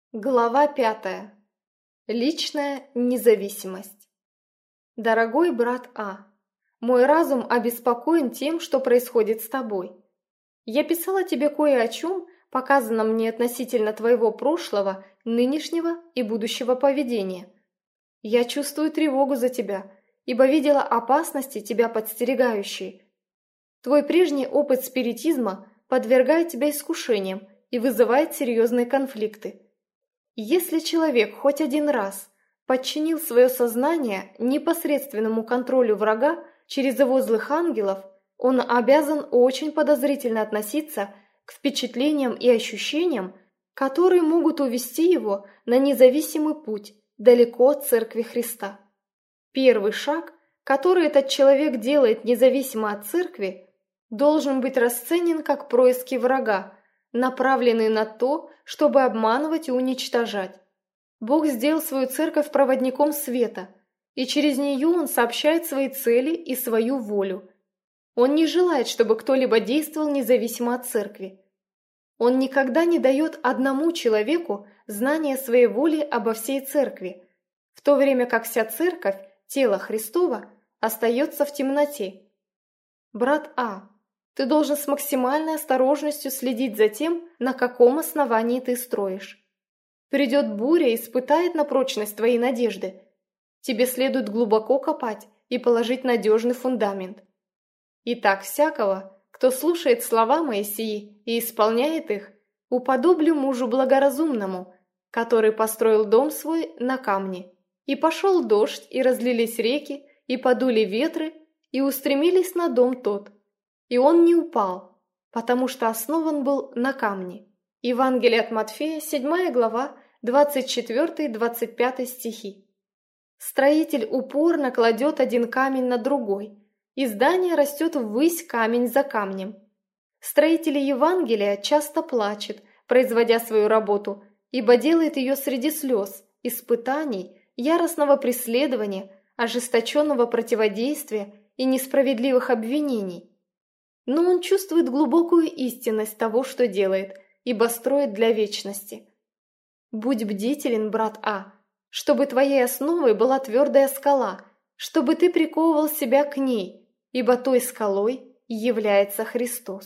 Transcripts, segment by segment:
Глава 5. Личная независимость. Дорогой брат А, мой разум обеспокоен тем, что происходит с тобой. Я писала тебе кое о чем, показанном мне относительно твоего прошлого, нынешнего и будущего поведения. Я чувствую тревогу за тебя, ибо видела опасности, тебя подстерегающие. Твой прежний опыт спиритизма подвергает тебя искушениям и вызывает серьезные конфликты. Если человек хоть один раз подчинил свое сознание непосредственному контролю врага через его злых ангелов, он обязан очень подозрительно относиться к впечатлениям и ощущениям, которые могут увести его на независимый путь далеко от Церкви Христа. Первый шаг, который этот человек делает независимо от Церкви, должен быть расценен как происки врага, направленные на то, чтобы обманывать и уничтожать. Бог сделал свою церковь проводником света, и через нее Он сообщает свои цели и свою волю. Он не желает, чтобы кто-либо действовал независимо от церкви. Он никогда не дает одному человеку знания своей воли обо всей церкви, в то время как вся церковь, тело Христова, остается в темноте. Брат А, ты должен с максимальной осторожностью следить за тем, на каком основании ты строишь. Придет буря и испытает на прочность твои надежды. Тебе следует глубоко копать и положить надежный фундамент. Итак, всякого, кто слушает слова мои сии и исполняет их, уподоблю мужу благоразумному, который построил дом свой на камне. И пошел дождь, и разлились реки, и подули ветры, и устремились на дом тот. И он не упал, потому что основан был на камне. Евангелие от Матфея, 7 глава, 24-25 стихи. Строитель упорно кладет один камень на другой, и здание растет ввысь камень за камнем. Строители Евангелия часто плачут, производя свою работу, ибо делает ее среди слез, испытаний, яростного преследования, ожесточенного противодействия и несправедливых обвинений. Но он чувствует глубокую истинность того, что делает, ибо строит для вечности. Будь бдителен, брат А, чтобы твоей основой была твердая скала, чтобы ты приковывал себя к ней, ибо той скалой является Христос.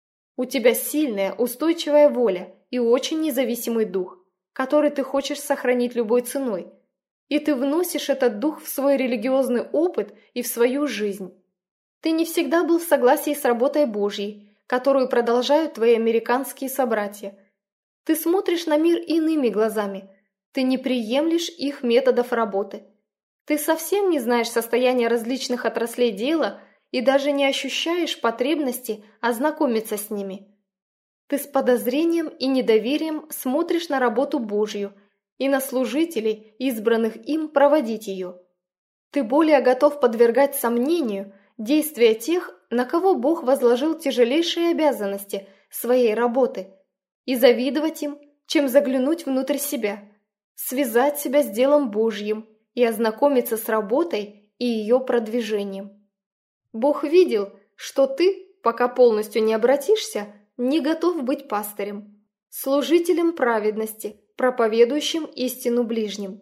У тебя сильная, устойчивая воля и очень независимый дух, который ты хочешь сохранить любой ценой, и ты вносишь этот дух в свой религиозный опыт и в свою жизнь. Ты не всегда был в согласии с работой Божьей, которую продолжают твои американские собратья. Ты смотришь на мир иными глазами, ты не приемлешь их методов работы. Ты совсем не знаешь состояния различных отраслей дела и даже не ощущаешь потребности ознакомиться с ними. Ты с подозрением и недоверием смотришь на работу Божью и на служителей, избранных им проводить ее. Ты более готов подвергать сомнению действия тех, на кого Бог возложил тяжелейшие обязанности своей работы, и завидовать им, чем заглянуть внутрь себя, связать себя с делом Божьим и ознакомиться с работой и ее продвижением. Бог видел, что ты, пока полностью не обратишься, не готов быть пастырем, служителем праведности, проповедующим истину ближним.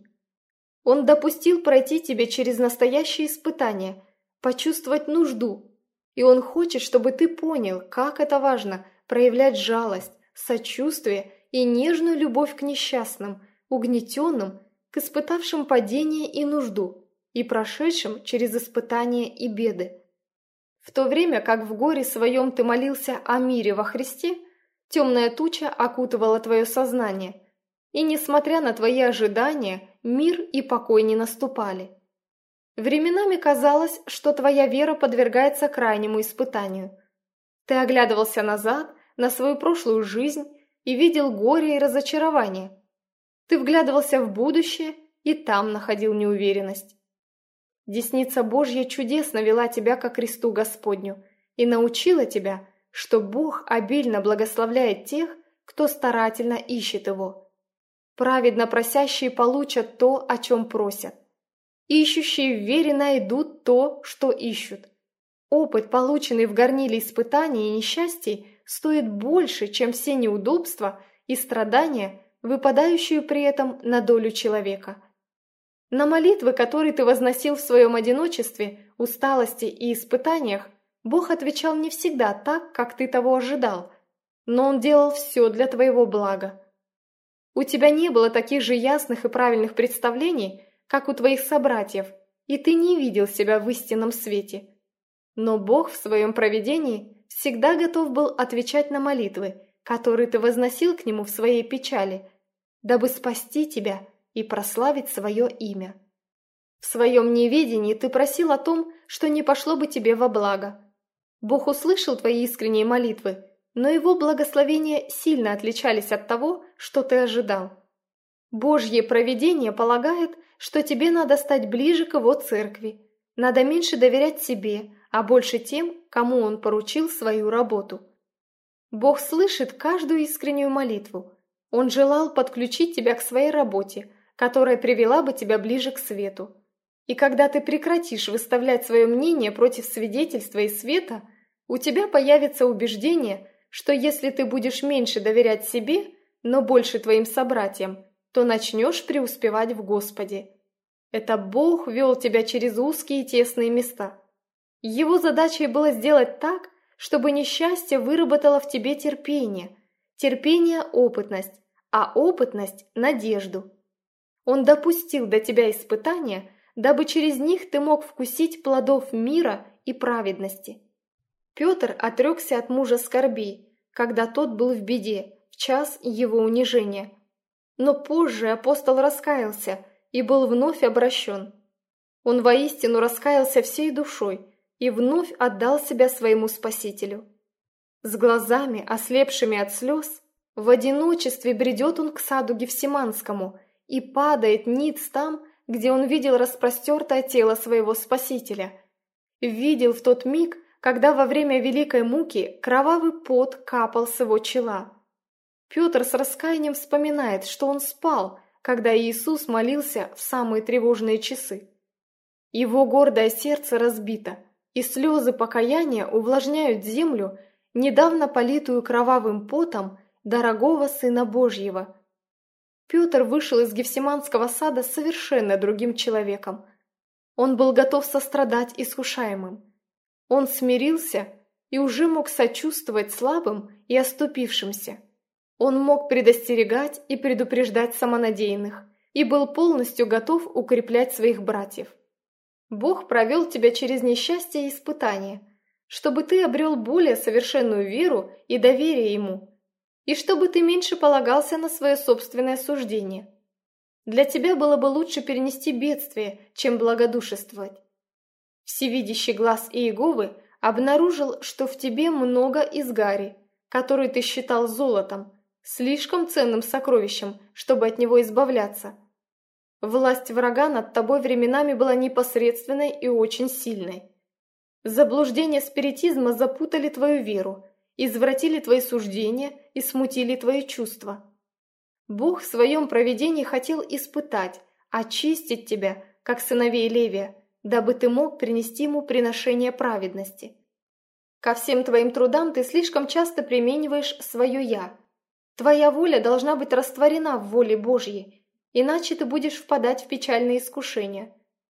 Он допустил пройти тебе через настоящие испытания, почувствовать нужду, и Он хочет, чтобы ты понял, как это важно проявлять жалость, сочувствие и нежную любовь к несчастным, угнетенным, к испытавшим падение и нужду, и прошедшим через испытания и беды. В то время как в горе своем ты молился о мире во Христе, темная туча окутывала твое сознание, и, несмотря на твои ожидания, мир и покой не наступали. Временами казалось, что твоя вера подвергается крайнему испытанию. Ты оглядывался назад, на свою прошлую жизнь, и видел горе и разочарование. Ты вглядывался в будущее и там находил неуверенность. Десница Божья чудесно вела тебя ко кресту Господню и научила тебя, что Бог обильно благословляет тех, кто старательно ищет Его. Праведно просящие получат то, о чем просят. Ищущие в вере найдут то, что ищут. Опыт, полученный в горниле испытаний и несчастий, стоит больше, чем все неудобства и страдания, выпадающую при этом на долю человека. На молитвы, которые ты возносил в своем одиночестве, усталости и испытаниях, Бог отвечал не всегда так, как ты того ожидал, но Он делал все для твоего блага. У тебя не было таких же ясных и правильных представлений, как у твоих собратьев, и ты не видел себя в истинном свете. Но Бог в своем провидении всегда готов был отвечать на молитвы, которые ты возносил к Нему в своей печали, дабы спасти тебя и прославить свое имя. В своем неведении ты просил о том, что не пошло бы тебе во благо. Бог услышал твои искренние молитвы, но Его благословения сильно отличались от того, что ты ожидал. Божье провидение полагает, что тебе надо стать ближе к Его церкви, надо меньше доверять себе, а больше тем, кому Он поручил свою работу. Бог слышит каждую искреннюю молитву. Он желал подключить тебя к своей работе, которая привела бы тебя ближе к свету. И когда ты прекратишь выставлять свое мнение против свидетельства и света, у тебя появится убеждение, что если ты будешь меньше доверять себе, но больше твоим собратьям, то начнешь преуспевать в Господе. Это Бог вел тебя через узкие и тесные места. Его задачей было сделать так, чтобы несчастье выработало в тебе терпение, терпение – опытность, а опытность – надежду. Он допустил до тебя испытания, дабы через них ты мог вкусить плодов мира и праведности. Петр отрекся от мужа скорбей, когда тот был в беде, в час его унижения. Но позже апостол раскаялся и был вновь обращен. Он воистину раскаялся всей душой и вновь отдал себя своему Спасителю. С глазами, ослепшими от слез, в одиночестве бредет он к саду Гефсиманскому и падает ниц там, где он видел распростертое тело своего Спасителя. Видел в тот миг, когда во время великой муки кровавый пот капал с его чела. Петр с раскаянием вспоминает, что он спал, когда Иисус молился в самые тревожные часы. Его гордое сердце разбито, и слезы покаяния увлажняют землю, недавно политую кровавым потом дорогого Сына Божьего. Петр вышел из Гефсиманского сада совершенно другим человеком. Он был готов сострадать искушаемым. Он смирился и уже мог сочувствовать слабым и оступившимся. Он мог предостерегать и предупреждать самонадеянных и был полностью готов укреплять своих братьев. Бог провел тебя через несчастье и испытания, чтобы ты обрел более совершенную веру и доверие Ему, и чтобы ты меньше полагался на свое собственное суждение. Для тебя было бы лучше перенести бедствие, чем благодушествовать. Всевидящий глаз Иеговы обнаружил, что в тебе много изгари, который ты считал золотом, слишком ценным сокровищем, чтобы от него избавляться. Власть врага над тобой временами была непосредственной и очень сильной. Заблуждения спиритизма запутали твою веру, извратили твои суждения и смутили твои чувства. Бог в своем провидении хотел испытать, очистить тебя, как сыновей Левия, дабы ты мог принести ему приношение праведности. Ко всем твоим трудам ты слишком часто примениваешь свое «я». Твоя воля должна быть растворена в воле Божьей, иначе ты будешь впадать в печальные искушения.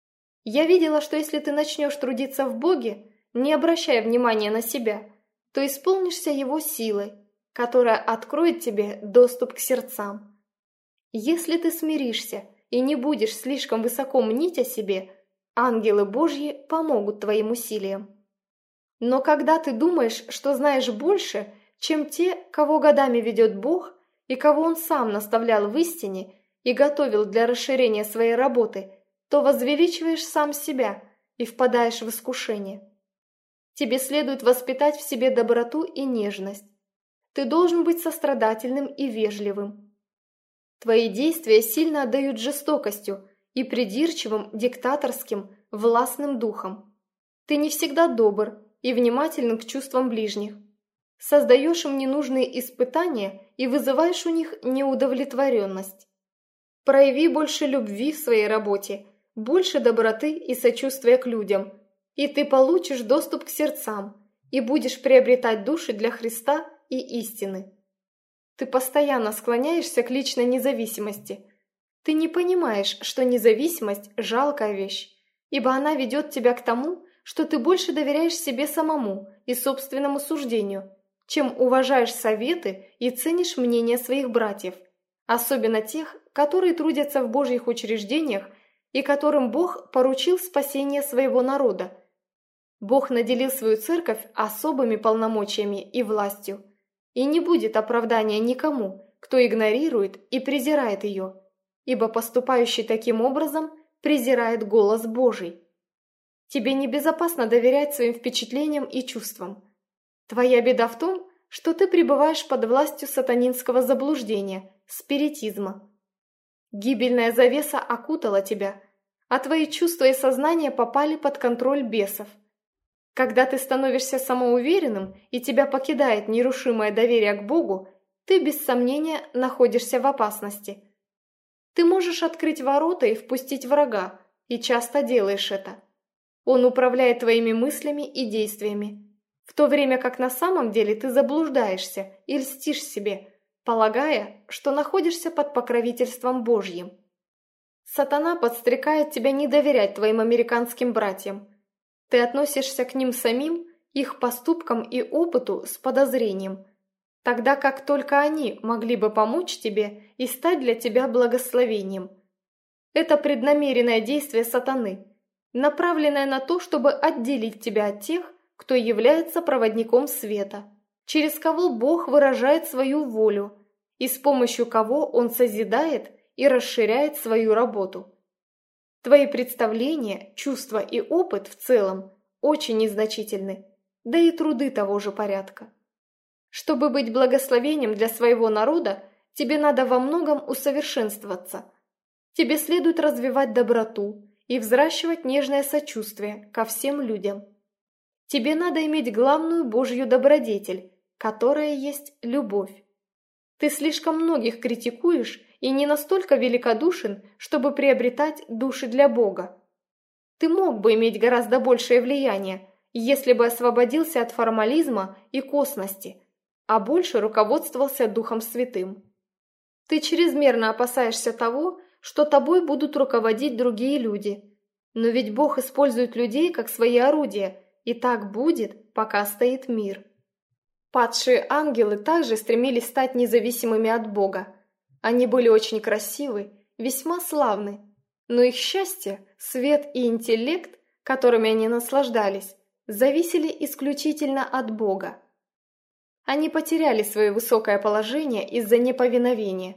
Я видела, что если ты начнешь трудиться в Боге, не обращая внимания на себя, то исполнишься Его силой, которая откроет тебе доступ к сердцам. Если ты смиришься и не будешь слишком высоко мнить о себе, ангелы Божьи помогут твоим усилиям. Но когда ты думаешь, что знаешь больше, чем те, кого годами ведет Бог и кого Он сам наставлял в истине и готовил для расширения своей работы, то возвеличиваешь сам себя и впадаешь в искушение. Тебе следует воспитать в себе доброту и нежность. Ты должен быть сострадательным и вежливым. Твои действия сильно отдают жестокостью и придирчивым, диктаторским, властным духом. Ты не всегда добр и внимателен к чувствам ближних. Создаешь им ненужные испытания и вызываешь у них неудовлетворенность. Прояви больше любви в своей работе, больше доброты и сочувствия к людям, и ты получишь доступ к сердцам и будешь приобретать души для Христа и истины. Ты постоянно склоняешься к личной независимости. Ты не понимаешь, что независимость – жалкая вещь, ибо она ведет тебя к тому, что ты больше доверяешь себе самому и собственному суждению, чем уважаешь советы и ценишь мнение своих братьев, особенно тех, которые трудятся в Божьих учреждениях и которым Бог поручил спасение своего народа. Бог наделил свою церковь особыми полномочиями и властью, и не будет оправдания никому, кто игнорирует и презирает ее, ибо поступающий таким образом презирает голос Божий. Тебе небезопасно доверять своим впечатлениям и чувствам. Твоя беда в том, что ты пребываешь под властью сатанинского заблуждения, спиритизма. Гибельная завеса окутала тебя, а твои чувства и сознание попали под контроль бесов. Когда ты становишься самоуверенным и тебя покидает нерушимое доверие к Богу, ты без сомнения находишься в опасности. Ты можешь открыть ворота и впустить врага, и часто делаешь это. Он управляет твоими мыслями и действиями, в то время как на самом деле ты заблуждаешься и льстишь себе, полагая, что находишься под покровительством Божьим. Сатана подстрекает тебя не доверять твоим американским братьям. Ты относишься к ним самим, их поступкам и опыту с подозрением, тогда как только они могли бы помочь тебе и стать для тебя благословением. Это преднамеренное действие сатаны, направленное на то, чтобы отделить тебя от тех, кто является проводником света, через кого Бог выражает свою волю и с помощью кого Он созидает и расширяет свою работу. Твои представления, чувства и опыт в целом очень незначительны, да и труды того же порядка. Чтобы быть благословением для своего народа, тебе надо во многом усовершенствоваться. Тебе следует развивать доброту и взращивать нежное сочувствие ко всем людям. Тебе надо иметь главную Божью добродетель, которая есть любовь. Ты слишком многих критикуешь и не настолько великодушен, чтобы приобретать души для Бога. Ты мог бы иметь гораздо большее влияние, если бы освободился от формализма и косности, а больше руководствовался Духом Святым. Ты чрезмерно опасаешься того, что тобой будут руководить другие люди. Но ведь Бог использует людей как свои орудия, и так будет, пока стоит мир. Падшие ангелы также стремились стать независимыми от Бога. Они были очень красивы, весьма славны, но их счастье, свет и интеллект, которыми они наслаждались, зависели исключительно от Бога. Они потеряли свое высокое положение из-за неповиновения.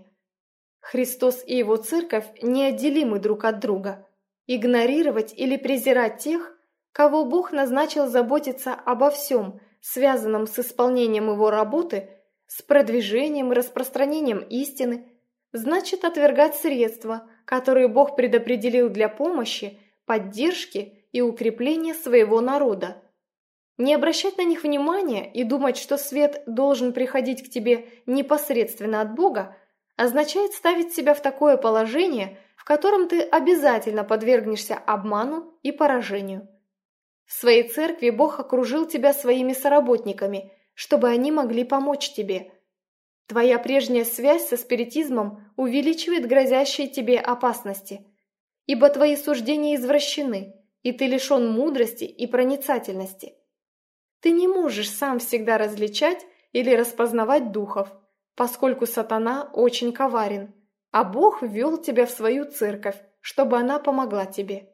Христос и Его Церковь неотделимы друг от друга. Игнорировать или презирать тех, кого Бог назначил заботиться обо всем, связанном с исполнением Его работы, с продвижением и распространением истины, значит отвергать средства, которые Бог предопределил для помощи, поддержки и укрепления своего народа. Не обращать на них внимания и думать, что свет должен приходить к тебе непосредственно от Бога, означает ставить себя в такое положение, в котором ты обязательно подвергнешься обману и поражению. В своей церкви Бог окружил тебя своими соработниками, чтобы они могли помочь тебе. Твоя прежняя связь со спиритизмом увеличивает грозящие тебе опасности, ибо твои суждения извращены, и ты лишен мудрости и проницательности. Ты не можешь сам всегда различать или распознавать духов, поскольку сатана очень коварен, а Бог ввел тебя в свою церковь, чтобы она помогла тебе.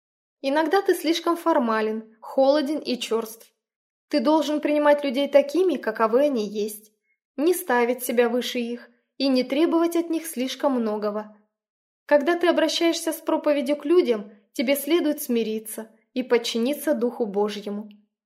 Иногда ты слишком формален, холоден и черств. Ты должен принимать людей такими, каковы они есть, не ставить себя выше их и не требовать от них слишком многого. Когда ты обращаешься с проповедью к людям, тебе следует смириться и подчиниться Духу Божьему.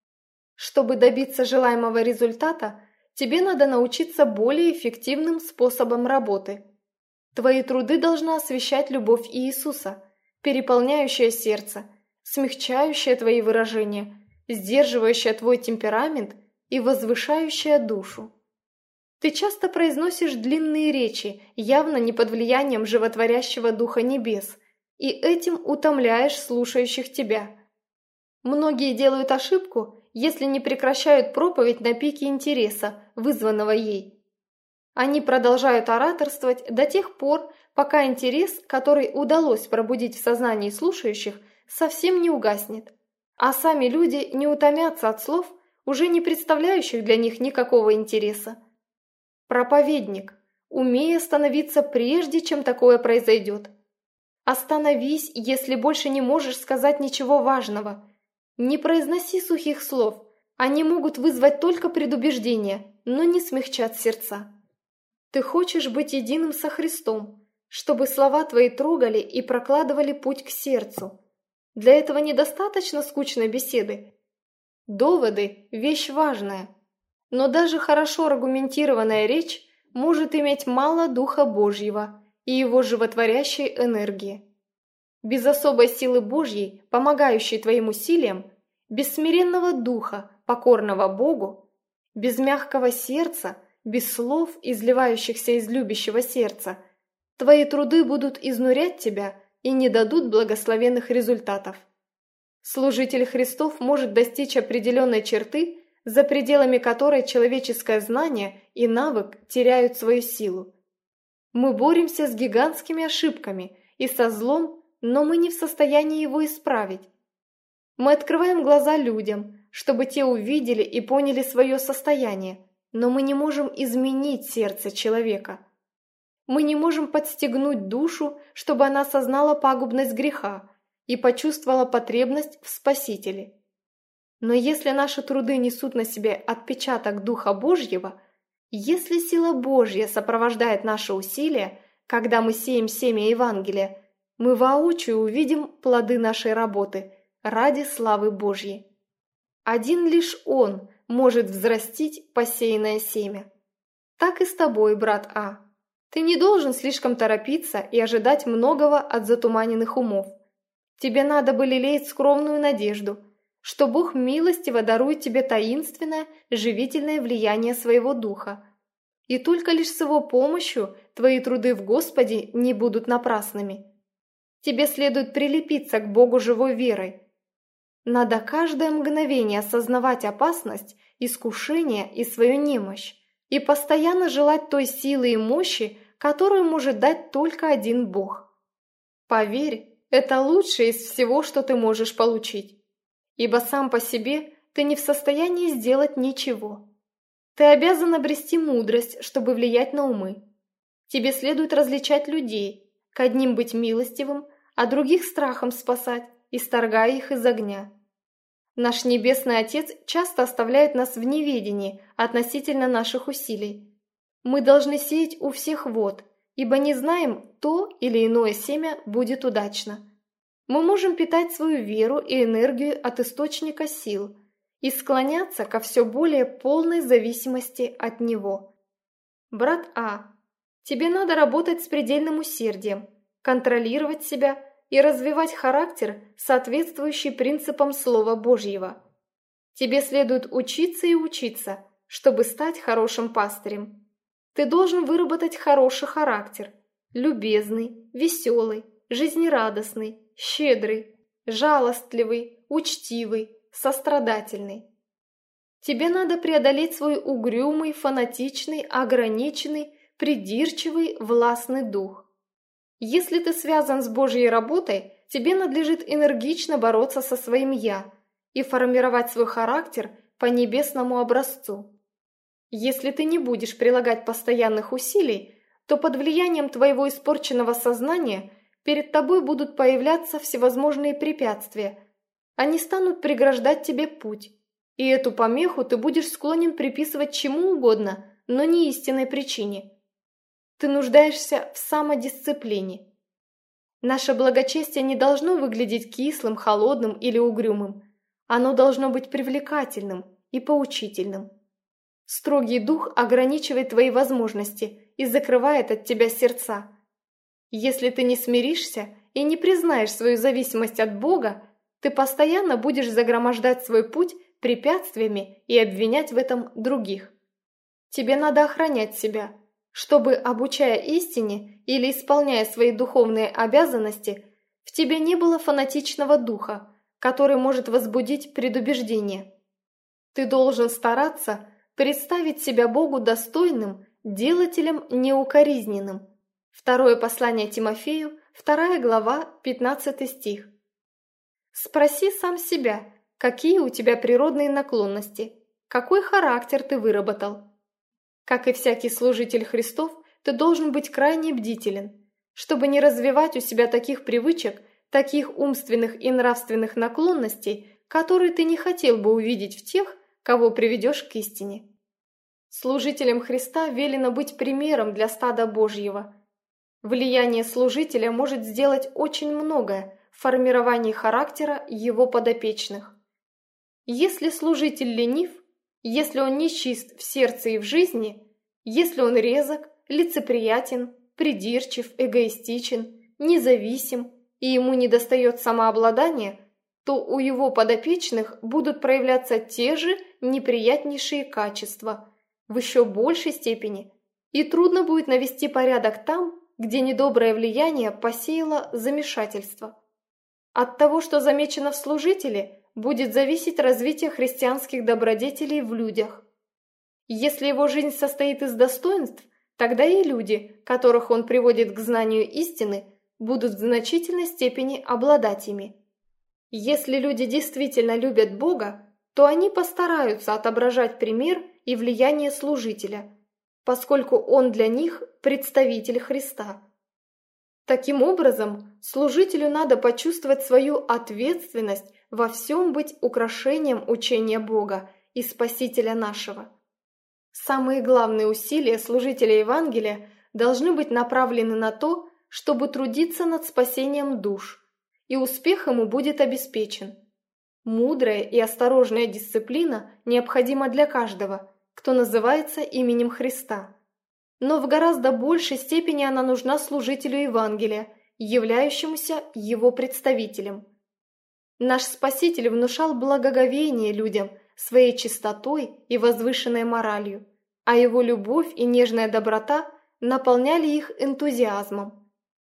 Чтобы добиться желаемого результата, тебе надо научиться более эффективным способам работы. Твои труды должны освещать любовь Иисуса, переполняющая сердце, смягчающая твои выражения, сдерживающая твой темперамент и возвышающая душу. Ты часто произносишь длинные речи, явно не под влиянием животворящего Духа Небес, и этим утомляешь слушающих тебя. Многие делают ошибку, если не прекращают проповедь на пике интереса, вызванного ей. Они продолжают ораторствовать до тех пор, пока интерес, который удалось пробудить в сознании слушающих, совсем не угаснет. А сами люди не утомятся от слов, уже не представляющих для них никакого интереса. Проповедник, умей остановиться прежде, чем такое произойдет. Остановись, если больше не можешь сказать ничего важного. Не произноси сухих слов, они могут вызвать только предубеждение, но не смягчат сердца. Ты хочешь быть единым со Христом, чтобы слова твои трогали и прокладывали путь к сердцу. Для этого недостаточно скучной беседы. Доводы – вещь важная, но даже хорошо аргументированная речь может иметь мало Духа Божьего и его животворящей энергии. Без особой силы Божьей, помогающей твоим усилиям, без смиренного духа, покорного Богу, без мягкого сердца, без слов, изливающихся из любящего сердца, твои труды будут изнурять тебя и не дадут благословенных результатов. Служитель Христов может достичь определенной черты, за пределами которой человеческое знание и навык теряют свою силу. Мы боремся с гигантскими ошибками и со злом, но мы не в состоянии его исправить. Мы открываем глаза людям, чтобы те увидели и поняли свое состояние, но мы не можем изменить сердце человека. Мы не можем подстегнуть душу, чтобы она осознала пагубность греха и почувствовала потребность в Спасителе. Но если наши труды несут на себе отпечаток Духа Божьего, если сила Божья сопровождает наши усилия, когда мы сеем семя Евангелия, мы воочию увидим плоды нашей работы ради славы Божьей. Один лишь Он может взрастить посеянное семя. Так и с тобой, брат А. Ты не должен слишком торопиться и ожидать многого от затуманенных умов. Тебе надо бы лелеять скромную надежду, что Бог милостиво дарует тебе таинственное, живительное влияние своего духа. И только лишь с его помощью твои труды в Господе не будут напрасными. Тебе следует прилепиться к Богу живой верой. Надо каждое мгновение осознавать опасность, искушение и свою немощь, и постоянно желать той силы и мощи, которую может дать только один Бог. Поверь, это лучшее из всего, что ты можешь получить, ибо сам по себе ты не в состоянии сделать ничего. Ты обязан обрести мудрость, чтобы влиять на умы. Тебе следует различать людей, к одним быть милостивым, а других страхом спасать, исторгая их из огня. Наш Небесный Отец часто оставляет нас в неведении относительно наших усилий. Мы должны сеять у всех вод, ибо не знаем, то или иное семя будет удачно. Мы можем питать свою веру и энергию от источника сил и склоняться ко все более полной зависимости от него. Брат А, тебе надо работать с предельным усердием, контролировать себя и развивать характер, соответствующий принципам Слова Божьего. Тебе следует учиться и учиться, чтобы стать хорошим пастырем. Ты должен выработать хороший характер, любезный, веселый, жизнерадостный, щедрый, жалостливый, учтивый, сострадательный. Тебе надо преодолеть свой угрюмый, фанатичный, ограниченный, придирчивый, властный дух. Если ты связан с Божьей работой, тебе надлежит энергично бороться со своим «я» и формировать свой характер по небесному образцу. Если ты не будешь прилагать постоянных усилий, то под влиянием твоего испорченного сознания перед тобой будут появляться всевозможные препятствия. Они станут преграждать тебе путь, и эту помеху ты будешь склонен приписывать чему угодно, но не истинной причине. Ты нуждаешься в самодисциплине. Наше благочестие не должно выглядеть кислым, холодным или угрюмым. Оно должно быть привлекательным и поучительным. Строгий дух ограничивает твои возможности и закрывает от тебя сердца. Если ты не смиришься и не признаешь свою зависимость от Бога, ты постоянно будешь загромождать свой путь препятствиями и обвинять в этом других. Тебе надо охранять себя, чтобы, обучая истине или исполняя свои духовные обязанности, в тебе не было фанатичного духа, который может возбудить предубеждение. Ты должен стараться представить себя Богу достойным, делателем неукоризненным. Второе послание Тимофею, 2 глава, 15 стих. Спроси сам себя, какие у тебя природные наклонности, какой характер ты выработал. Как и всякий служитель Христов, ты должен быть крайне бдителен, чтобы не развивать у себя таких привычек, таких умственных и нравственных наклонностей, которые ты не хотел бы увидеть в тех, кого приведешь к истине. Служителям Христа велено быть примером для стада Божьего. Влияние служителя может сделать очень многое в формировании характера его подопечных. Если служитель ленив, если он нечист в сердце и в жизни, если он резок, лицеприятен, придирчив, эгоистичен, независим и ему недостает самообладания, то у его подопечных будут проявляться те же неприятнейшие качества в еще большей степени, и трудно будет навести порядок там, где недоброе влияние посеяло замешательство. От того, что замечено в служителе, будет зависеть развитие христианских добродетелей в людях. Если его жизнь состоит из достоинств, тогда и люди, которых он приводит к знанию истины, будут в значительной степени обладать ими. Если люди действительно любят Бога, то они постараются отображать пример и влияние служителя, поскольку он для них представитель Христа. Таким образом, служителю надо почувствовать свою ответственность во всем быть украшением учения Бога и Спасителя нашего. Самые главные усилия служителя Евангелия должны быть направлены на то, чтобы трудиться над спасением душ, и успех ему будет обеспечен. Мудрая и осторожная дисциплина необходима для каждого, кто называется именем Христа. Но в гораздо большей степени она нужна служителю Евангелия, являющемуся его представителем. Наш Спаситель внушал благоговение людям своей чистотой и возвышенной моралью, а его любовь и нежная доброта наполняли их энтузиазмом.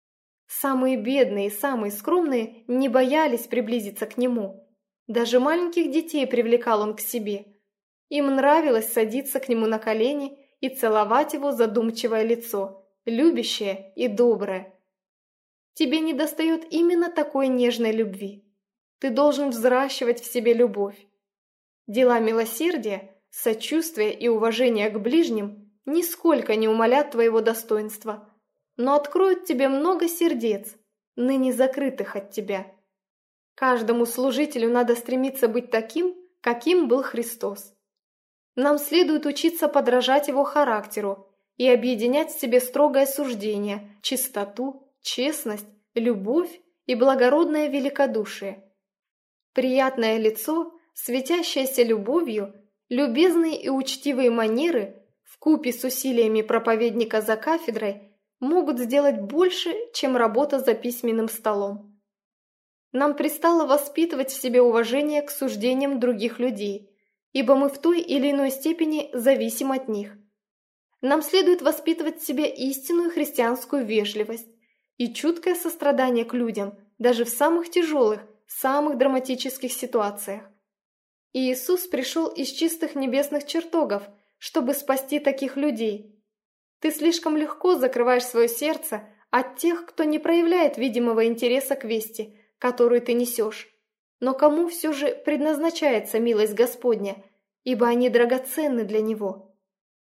Самые бедные и самые скромные не боялись приблизиться к нему. Даже маленьких детей привлекал он к себе. Им нравилось садиться к нему на колени и целовать его задумчивое лицо, любящее и доброе. Тебе недостает именно такой нежной любви. Ты должен взращивать в себе любовь. Дела милосердия, сочувствия и уважения к ближним нисколько не умалят твоего достоинства, но откроют тебе много сердец, ныне закрытых от тебя. Каждому служителю надо стремиться быть таким, каким был Христос. Нам следует учиться подражать его характеру и объединять в себе строгое суждение, чистоту, честность, любовь и благородное великодушие. Приятное лицо, светящееся любовью, любезные и учтивые манеры вкупе с усилиями проповедника за кафедрой могут сделать больше, чем работа за письменным столом. Нам пристало воспитывать в себе уважение к суждениям других людей, ибо мы в той или иной степени зависим от них. Нам следует воспитывать в себе истинную христианскую вежливость и чуткое сострадание к людям, даже в самых тяжелых, самых драматических ситуациях. И Иисус пришел из чистых небесных чертогов, чтобы спасти таких людей. Ты слишком легко закрываешь свое сердце от тех, кто не проявляет видимого интереса к вести, которую ты несешь. Но кому все же предназначается милость Господня, ибо они драгоценны для Него.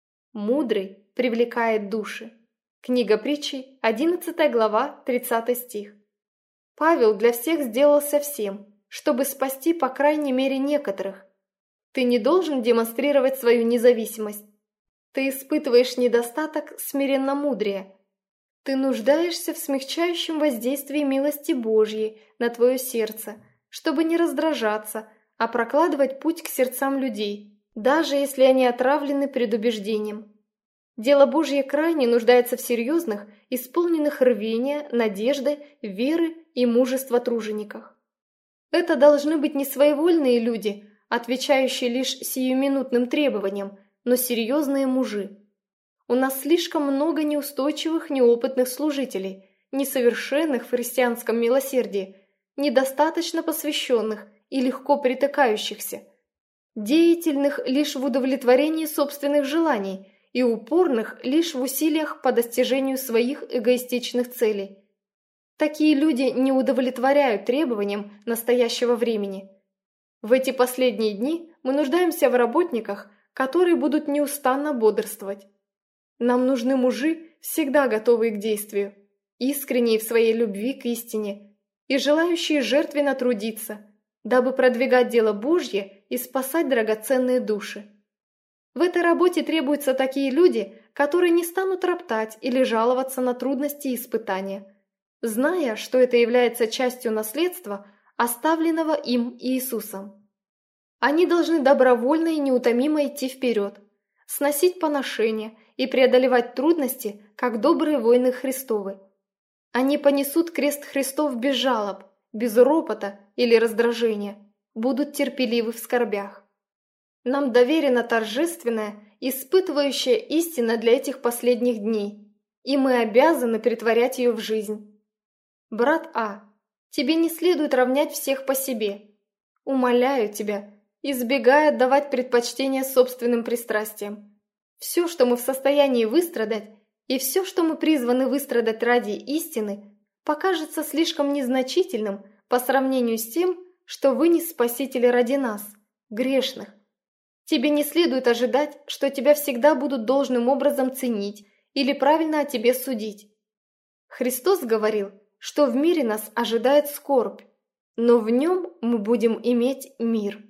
Мудрый привлекает души. Книга Притчей, 11 глава, 30 стих. Павел для всех сделался всем, чтобы спасти по крайней мере некоторых. Ты не должен демонстрировать свою независимость. Ты испытываешь недостаток смиренно-мудрия. Ты нуждаешься в смягчающем воздействии милости Божьей на твое сердце, чтобы не раздражаться, а прокладывать путь к сердцам людей, даже если они отравлены предубеждением. Дело Божье крайне нуждается в серьезных, исполненных рвения, надежды, веры и мужества тружениках. Это должны быть не своевольные люди, отвечающие лишь сиюминутным требованиям, но серьезные мужи. У нас слишком много неустойчивых, неопытных служителей, несовершенных в христианском милосердии, недостаточно посвященных и легко притыкающихся, деятельных лишь в удовлетворении собственных желаний и упорных лишь в усилиях по достижению своих эгоистичных целей. Такие люди не удовлетворяют требованиям настоящего времени. В эти последние дни мы нуждаемся в работниках, которые будут неустанно бодрствовать. Нам нужны мужи, всегда готовые к действию, искренние в своей любви к истине и желающие жертвенно трудиться, дабы продвигать дело Божье и спасать драгоценные души. В этой работе требуются такие люди, которые не станут роптать или жаловаться на трудности и испытания, зная, что это является частью наследства, оставленного им Иисусом. Они должны добровольно и неутомимо идти вперед, сносить поношения и преодолевать трудности, как добрые воины Христовы. Они понесут крест Христов без жалоб, без ропота или раздражения, будут терпеливы в скорбях. Нам доверена торжественная, испытывающая истина для этих последних дней, и мы обязаны претворять ее в жизнь. Брат А, тебе не следует равнять всех по себе. Умоляю тебя, избегай отдавать предпочтение собственным пристрастиям. Все, что мы в состоянии выстрадать, и все, что мы призваны выстрадать ради истины, покажется слишком незначительным по сравнению с тем, что вынес Спаситель ради нас, грешных. Тебе не следует ожидать, что тебя всегда будут должным образом ценить или правильно о тебе судить. Христос говорил, что в мире нас ожидает скорбь, но в нем мы будем иметь мир.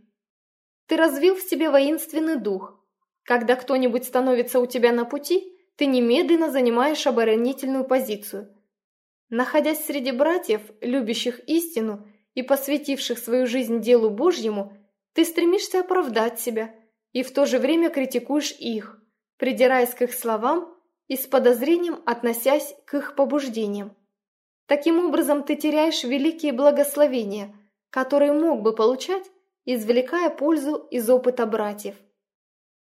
Ты развил в себе воинственный дух. Когда кто-нибудь становится у тебя на пути, ты немедленно занимаешь оборонительную позицию. Находясь среди братьев, любящих истину и посвятивших свою жизнь делу Божьему, ты стремишься оправдать себя и в то же время критикуешь их, придираясь к их словам и с подозрением относясь к их побуждениям. Таким образом, ты теряешь великие благословения, которые мог бы получать, извлекая пользу из опыта братьев.